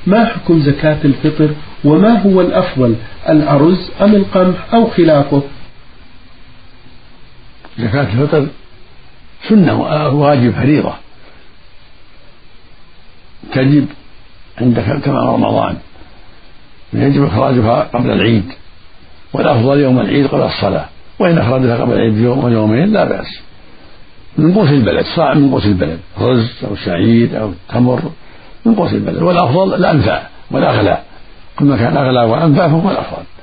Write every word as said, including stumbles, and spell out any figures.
ما حكم زكاة الفطر وما هو الأفضل الأرز أم القمح أو خلافه؟ زكاة الفطر سنة واجب فريضة تجب عندك كما رمضان يجب إخراجها قبل العيد، والأفضل يوم العيد قبل الصلاة، وإن أخرجها قبل العيد بيوم ويومين لا بأس. من قوت البلد، صاع من قوت البلد، رز أو شعير أو تمر من قوت البلد، والأفضل الأنفع والأغلى، كل ما كان أغلى وأنفع فهو الأفضل.